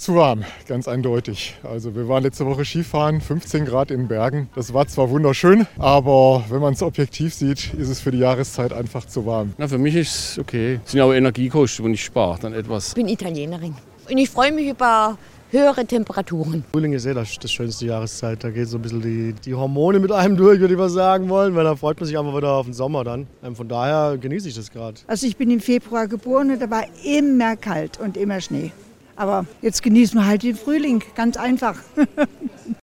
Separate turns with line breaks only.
zu warm, ganz eindeutig. Also wir waren letzte Woche Skifahren, 15 Grad in den Bergen. Das war zwar wunderschön, aber wenn man es objektiv sieht, ist es für die Jahreszeit einfach zu warm.
Na, für mich ist es okay. Es sind auch Energiekosten, und ich spare dann etwas.
Ich bin Italienerin und ich freue mich über höhere Temperaturen.
Frühling ist das schönste Jahreszeit. Da geht so ein bisschen die Hormone mit einem durch, würde ich mal sagen wollen, weil da freut man sich einfach wieder auf den Sommer dann. Von daher genieße ich das gerade.
Also ich bin im Februar geboren und da war immer kalt und immer Schnee. Aber jetzt genießen wir halt den Frühling, ganz einfach.